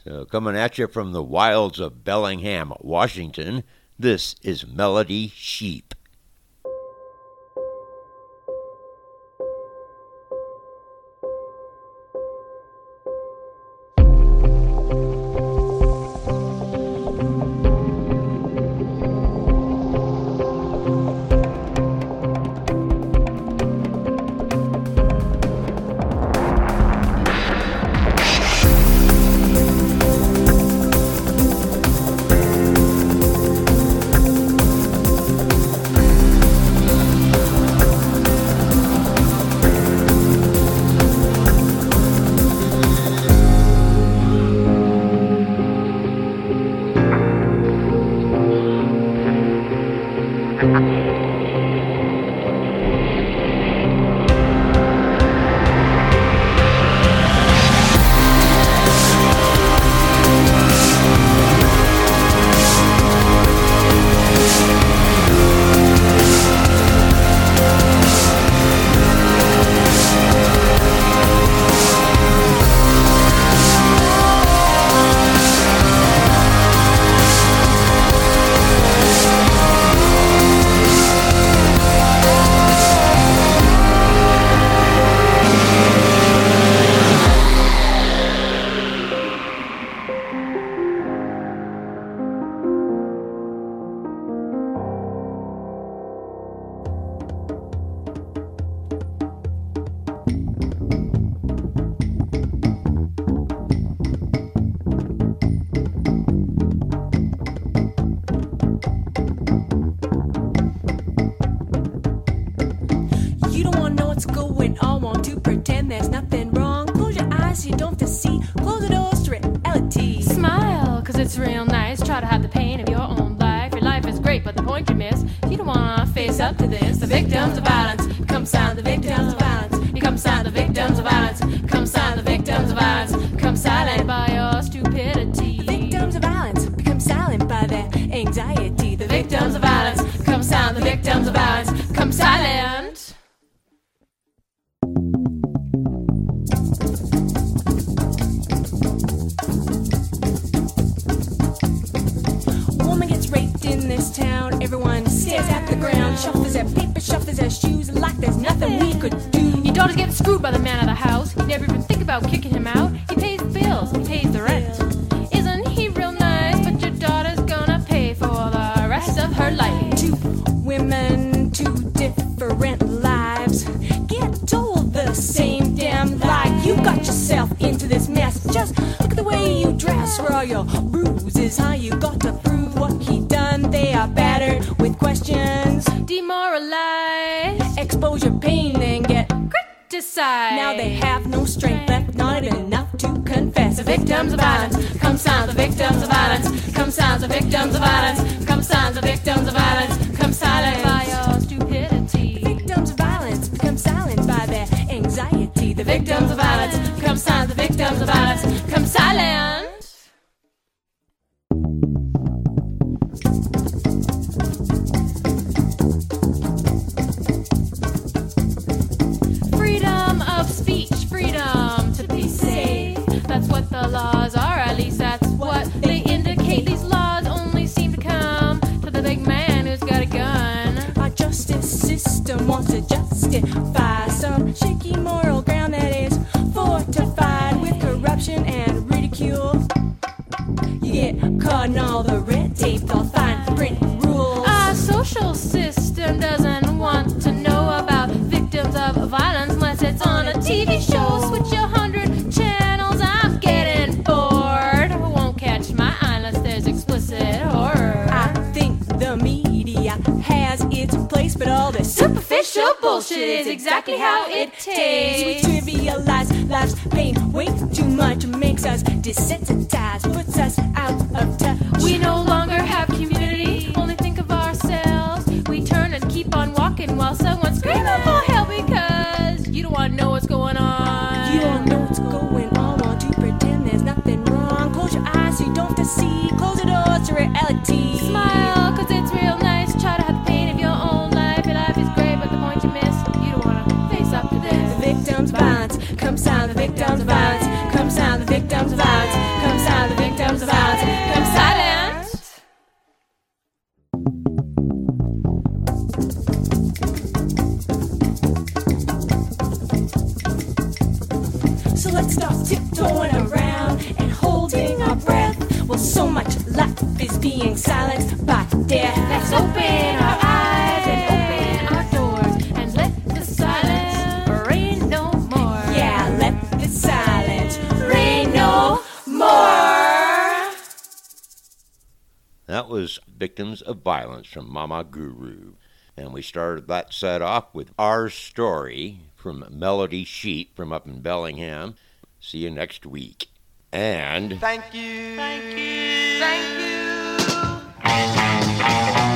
Coming at you from the wilds of Bellingham, Washington, this is Melody Sheep. Exactly how it tastes. We trivialize life's pain way too much, makes us desensitized, puts us out of touch. We no longer have community, only think of ourselves. We turn and keep on walking while someone's screaming for help because you don't want to know what's going on. You don't know what's going on, want to pretend there's nothing wrong. Close your eyes so you don't have to see, close the doors to reality. Smile, cause it's real nice, try to have the pain of your own life. Your life is great, but the point you miss, you don't want to face up to this. The victim's violence comes down, the victim's violence Come silent, the victims of violence. Come silent, the victims of violence. Come silent. So let's stop tiptoeing around and holding our breath. Well, so much life is being silenced by death. Let's open our eyes and open our doors and let the silence reign no more. Yeah, let the silence reign no more. That was Victims of Violence from Mama Guru. And we started that set off with Our Story from Melody Sheep from up in Bellingham. See you next week. And Thank you. Thank you. Thank you.